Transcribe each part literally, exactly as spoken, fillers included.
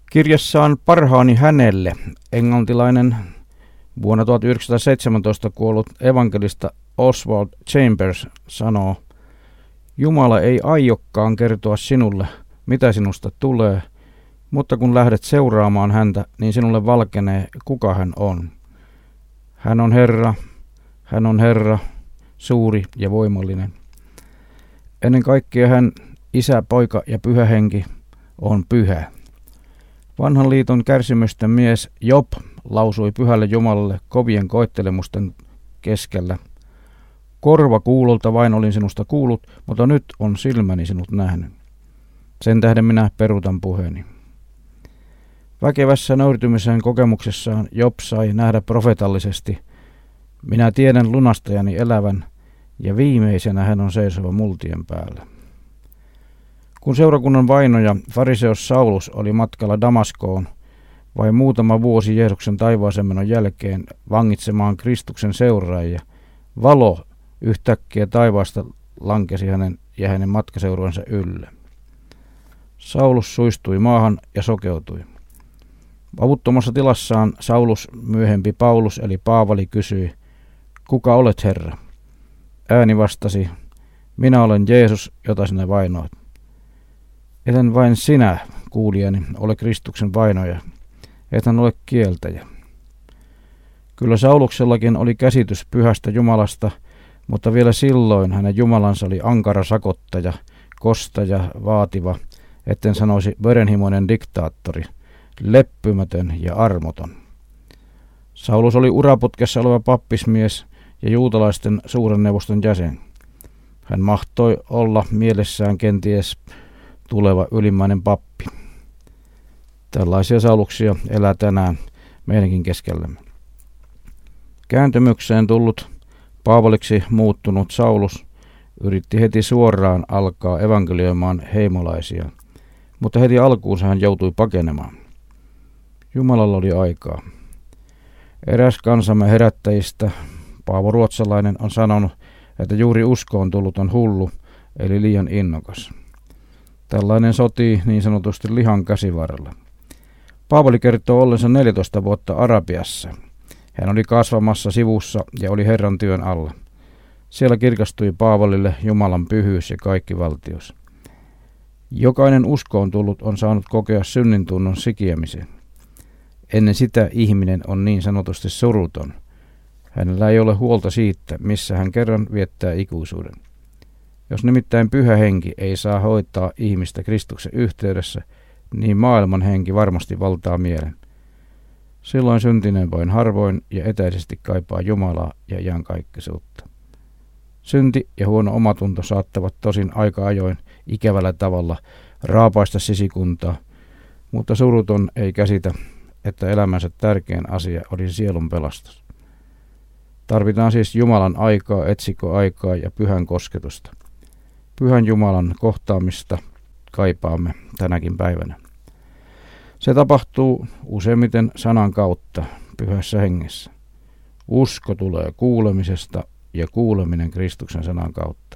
Kirjassaan Parhaani hänelle englantilainen vuonna tuhatyhdeksänsataaseitsemäntoista kuollut evankelista Oswald Chambers sanoo: Jumala ei aiokkaan kertoa sinulle, mitä sinusta tulee, mutta kun lähdet seuraamaan häntä, niin sinulle valkenee, kuka hän on. Hän on Herra, hän on Herra, suuri ja voimallinen. Ennen kaikkea hän, Isä, Poika ja Pyhä Henki, on pyhä. Vanhan liiton kärsimysten mies Job lausui Pyhälle Jumalalle kovien koettelemusten keskellä: Korva kuulolta vain olin sinusta kuullut, mutta nyt on silmäni sinut nähnyt. Sen tähden minä peruutan puheeni. Väkevässä nöyrtymisen kokemuksessaan Job sai nähdä profetallisesti: minä tiedän lunastajani elävän, ja viimeisenä hän on seisova multien päällä. Kun seurakunnan vainoja fariseus Saulus oli matkalla Damaskoon vain muutama vuosi Jeesuksen taivaasenmenon jälkeen vangitsemaan Kristuksen seuraajia, valo yhtäkkiä taivaasta lankesi hänen ja hänen matkaseurueensa ylle. Saulus suistui maahan ja sokeutui. Avuttomassa tilassaan Saulus, myöhempi Paulus eli Paavali, kysyi: kuka olet, Herra? Ääni vastasi: minä olen Jeesus, jota sinä vainoat. Etän vain sinä, kuulijani, ole Kristuksen vainoja, etän ole kieltäjä. Kyllä Sauluksellakin oli käsitys pyhästä Jumalasta, mutta vielä silloin hänen Jumalansa oli ankara sakottaja, kostaja, vaativa, etten sanoisi verenhimoinen diktaattori, leppymätön ja armoton. Saulus oli uraputkessa oleva pappismies ja juutalaisten suuren neuvoston jäsen. Hän mahtoi olla mielessään kenties tuleva ylimmäinen pappi. Tällaisia Sauluksia elää tänään meidänkin keskellämme. Kääntymykseen tullut, Paavaliksi muuttunut Saulus yritti heti suoraan alkaa evankelioimaan heimolaisia, mutta heti alkuunsa hän joutui pakenemaan. Jumalalla oli aikaa. Eräs kansamme herättäjistä, Paavo Ruotsalainen, on sanonut, että juuri uskoon tullut on hullu, eli liian innokas. Tällainen sotii niin sanotusti lihan käsivarrella. Paavali kertoo ollensa neljätoista vuotta Arabiassa. Hän oli kasvamassa sivussa ja oli Herran työn alla. Siellä kirkastui Paavalille Jumalan pyhyys ja kaikkivaltius. Jokainen uskoon tullut on saanut kokea synnintunnon sikiämisen. Ennen sitä ihminen on niin sanotusti suruton. Hänellä ei ole huolta siitä, missä hän kerran viettää ikuisuuden. Jos nimittäin Pyhä Henki ei saa hoitaa ihmistä Kristuksen yhteydessä, niin maailman henki varmasti valtaa mielen. Silloin syntinen vain harvoin ja etäisesti kaipaa Jumalaa ja iankaikkisuutta. Synti ja huono omatunto saattavat tosin aika ajoin ikävällä tavalla raapaista sisikuntaa, mutta suruton ei käsitä, että elämänsä tärkein asia olisi sielun pelastus. Tarvitaan siis Jumalan aikaa, etsikkoaikaa ja pyhän kosketusta. Pyhän Jumalan kohtaamista kaipaamme tänäkin päivänä. Se tapahtuu useimmiten sanan kautta, pyhässä hengessä. Usko tulee kuulemisesta ja kuuleminen Kristuksen sanan kautta.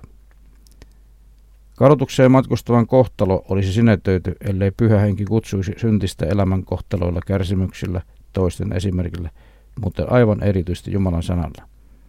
Kadotukseen matkustavan kohtalo olisi sinetöity, ellei Pyhä Henki kutsuisi syntistä elämän kohtaloilla, kärsimyksillä, toisten esimerkillä, mutta aivan erityisesti Jumalan sanalla.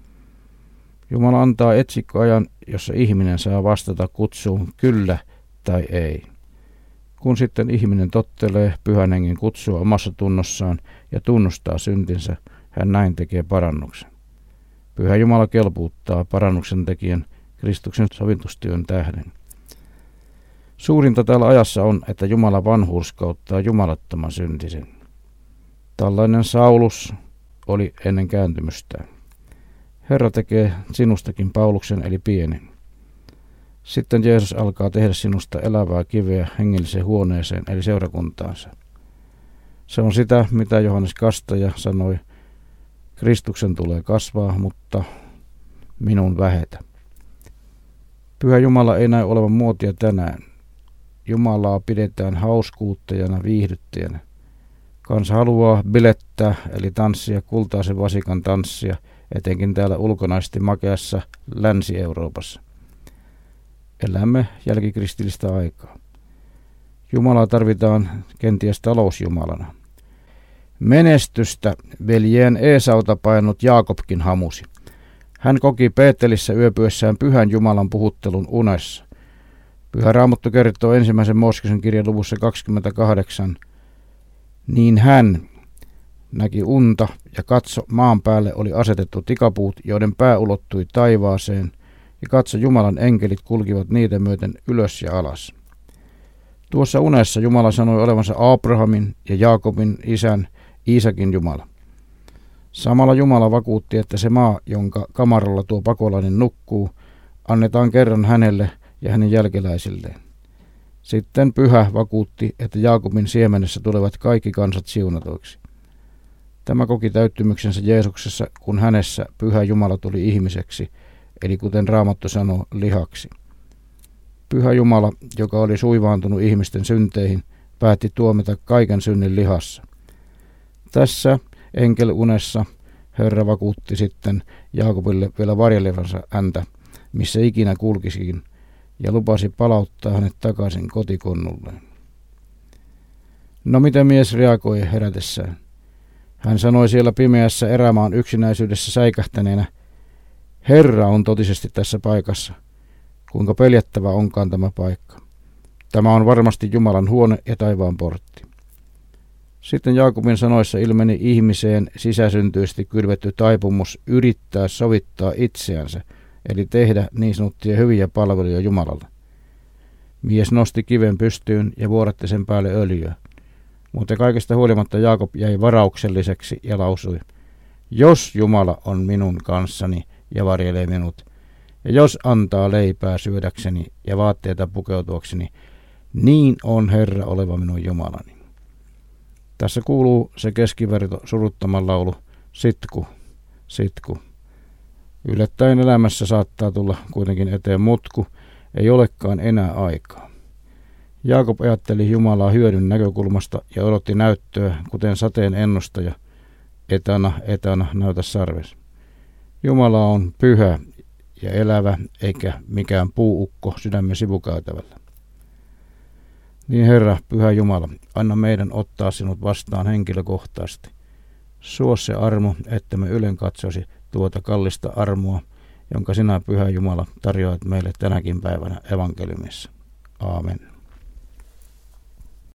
Jumala antaa etsikkoajan, jossa ihminen saa vastata kutsuun kyllä tai ei. Kun sitten ihminen tottelee Pyhän Hengen kutsua omassa tunnossaan ja tunnustaa syntinsä, hän näin tekee parannuksen. Pyhä Jumala kelpuuttaa parannuksen tekijän Kristuksen sovintustyön tähden. Suurinta täällä ajassa on, että Jumala vanhurskauttaa jumalattoman syntisen. Tällainen Saulus oli ennen kääntymystään. Herra tekee sinustakin Pauluksen eli pienen. Sitten Jeesus alkaa tehdä sinusta elävää kiveä hengelliseen huoneeseen eli seurakuntaansa. Se on sitä, mitä Johannes Kastaja sanoi: Kristuksen tulee kasvaa, mutta minun vähetä. Pyhä Jumala ei näy olevan muotia tänään. Jumalaa pidetään hauskuuttajana, viihdyttäjänä. Kansa haluaa bilettää eli tanssia kultaisen vasikan tanssia, etenkin täällä ulkonaisesti makeassa Länsi-Euroopassa. Elämme jälkikristillistä aikaa. Jumalaa tarvitaan kenties talousjumalana. Menestystä veljeen Eesauta painut Jaakobkin hamusi. Hän koki Beetelissä yöpyessään pyhän Jumalan puhuttelun unessa. Pyhä Raamattu kertoo ensimmäisen Mooseksen kirjan luvussa kaksikymmentäkahdeksan. Niin hän näki unta ja katso, maan päälle oli asetettu tikapuut, joiden pää ulottui taivaaseen, ja katso, Jumalan enkelit kulkivat niitä myöten ylös ja alas. Tuossa unessa Jumala sanoi olevansa Abrahamin ja Jaakobin isän Iisakin Jumala. Samalla Jumala vakuutti, että se maa, jonka kamaralla tuo pakolainen nukkuu, annetaan kerran hänelle ja hänen jälkeläisilleen. Sitten Pyhä vakuutti, että Jaakobin siemenessä tulevat kaikki kansat siunatoiksi. Tämä koki täyttymyksensä Jeesuksessa, kun hänessä Pyhä Jumala tuli ihmiseksi, eli kuten Raamattu sanoo, lihaksi. Pyhä Jumala, joka oli suivaantunut ihmisten synteihin, päätti tuomita kaiken synnin lihassa. Tässä enkelunessa Herra vakuutti sitten Jaakobille vielä varjelevansa häntä, missä ikinä kulkisikin, ja lupasi palauttaa hänet takaisin kotikonnulleen. No miten mies reagoi herätessään? Hän sanoi siellä pimeässä erämaan yksinäisyydessä säikähtäneenä, Herra on totisesti tässä paikassa. Kuinka peljättävä onkaan tämä paikka. Tämä on varmasti Jumalan huone ja taivaan portti. Sitten Jaakobin sanoissa ilmeni ihmiseen sisäsyntyisesti kylvetty taipumus yrittää sovittaa itseänsä, eli tehdä niin sanottuja hyviä palveluja Jumalalle. Mies nosti kiven pystyyn ja vuoratti sen päälle öljyä. Mutta kaikesta huolimatta Jaakob jäi varaukselliseksi ja lausui, jos Jumala on minun kanssani ja varjelee minut, ja jos antaa leipää syödäkseni ja vaatteita pukeutuakseni, niin on Herra oleva minun Jumalani. Tässä kuuluu se keskiverto suruttaman laulu, sitku, sitku. Yllättäen elämässä saattaa tulla kuitenkin eteen mutku, ei olekaan enää aikaa. Jaakob ajatteli Jumalaa hyödyn näkökulmasta ja odotti näyttöä, kuten sateen ennustaja, etana, etana, näytä sarves. Jumala on pyhä ja elävä, eikä mikään puuukko sydämen sivukäytävällä. Niin Herra, Pyhä Jumala, anna meidän ottaa sinut vastaan henkilökohtaisesti. Suo se armo, että me ylen katsoisi tuota kallista armoa, jonka sinä, Pyhä Jumala, tarjoat meille tänäkin päivänä evankeliumissa. Aamen.